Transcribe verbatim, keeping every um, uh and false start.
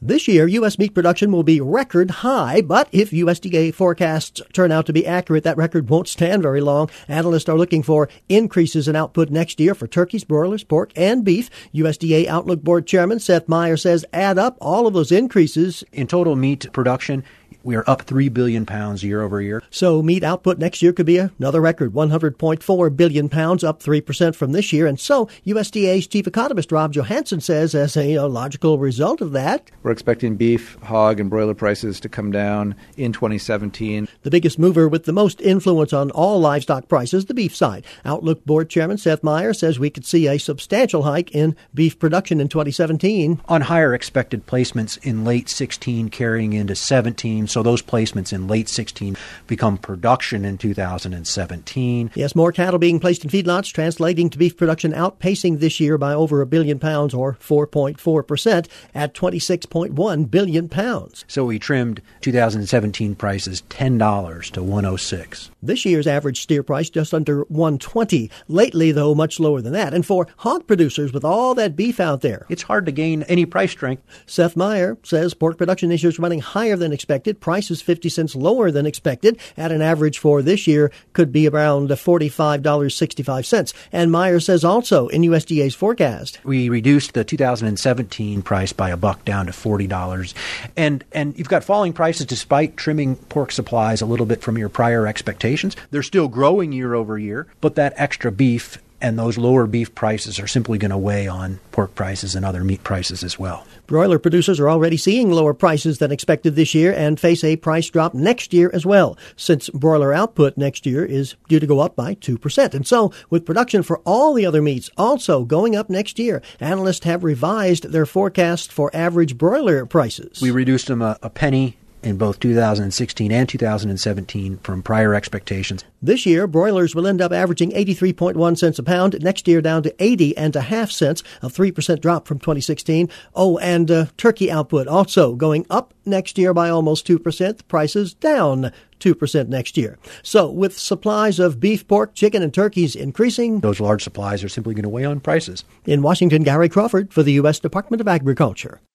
This year, U S meat production will be record high, but if U S D A forecasts turn out to be accurate, that record won't stand very long. Analysts are looking for increases in output next year for turkeys, broilers, pork, and beef. U S D A Outlook Board Chairman Seth Meyer says add up all of those increases. In total meat production, we are up three billion pounds year over year. So meat output next year could be another record, one hundred point four billion pounds, up three percent from this year. And so U S D A's chief economist Rob Johansson says as a, a logical result of that, we're expecting beef, hog, and broiler prices to come down in twenty seventeen. The biggest mover with the most influence on all livestock prices, the beef side. Outlook Board Chairman Seth Meyer says we could see a substantial hike in beef production in twenty seventeen. On higher expected placements in late sixteen carrying into seventeen. So those placements in late sixteen become production in two thousand seventeen. Yes, more cattle being placed in feedlots, translating to beef production outpacing this year by over a billion pounds, or four point four percent, at twenty-six point one billion pounds. So we trimmed two thousand seventeen prices ten dollars to one oh six. This year's average steer price just under one twenty. Lately, though, much lower than that. And for hog producers with all that beef out there, it's hard to gain any price strength. Seth Meyer says pork production this year is running higher than expected. Prices fifty cents lower than expected. At an average for this year could be around forty-five dollars and sixty-five cents. And Meyer says also in U S D A's forecast, we reduced the two thousand seventeen price by a buck down to forty dollars. And and you've got falling prices despite trimming pork supplies a little bit from your prior expectations. They're still growing year over year, but that extra beef and those lower beef prices are simply going to weigh on pork prices and other meat prices as well. Broiler producers are already seeing lower prices than expected this year and face a price drop next year as well, since broiler output next year is due to go up by two percent. And so, with production for all the other meats also going up next year, analysts have revised their forecast for average broiler prices. We reduced them a, a penny in both two thousand sixteen and two thousand seventeen from prior expectations. This year, broilers will end up averaging eighty-three point one cents a pound. Next year, down to eighty and a half cents, a three percent drop from twenty sixteen. Oh, and uh, turkey output also going up next year by almost two percent. The prices down two percent next year. So, with supplies of beef, pork, chicken, and turkeys increasing, those large supplies are simply going to weigh on prices. In Washington, Gary Crawford for the U S Department of Agriculture.